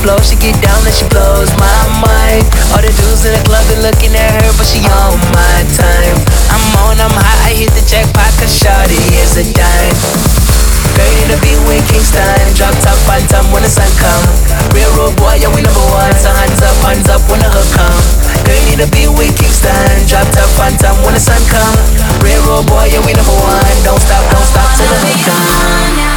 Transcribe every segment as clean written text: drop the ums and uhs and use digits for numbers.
flow, she get down and she blows my mind. All the dudes in the club they looking at her, but she on my time. I'm high, I hit the jackpot, cause shawty is a dime. Girl, you need to be with Kingston. Drop top, phantom when the sun come. Railroad boy, yeah, we number one. So hands up when the hook come. Girl, you need to be with Kingston. Drop top, phantom when the sun come. Railroad boy, yeah, we number one. Don't stop till the hook come.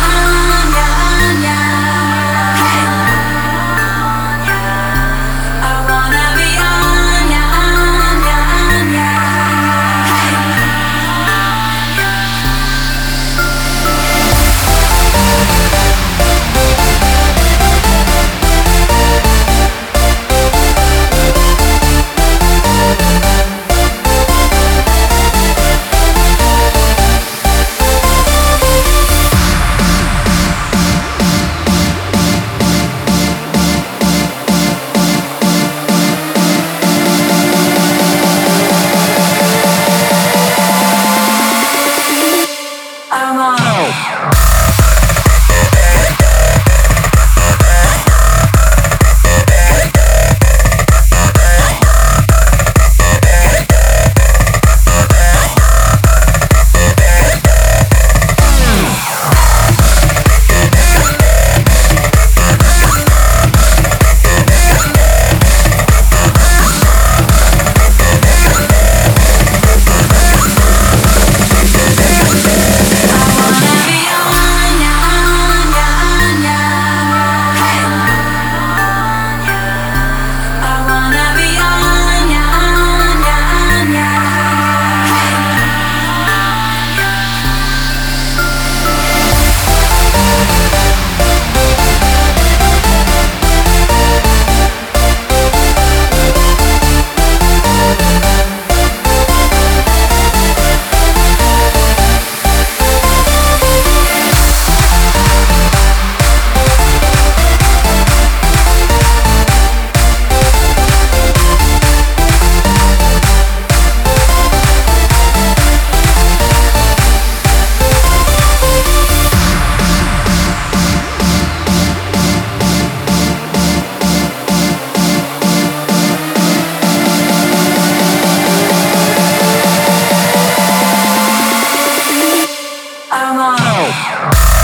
I'm on.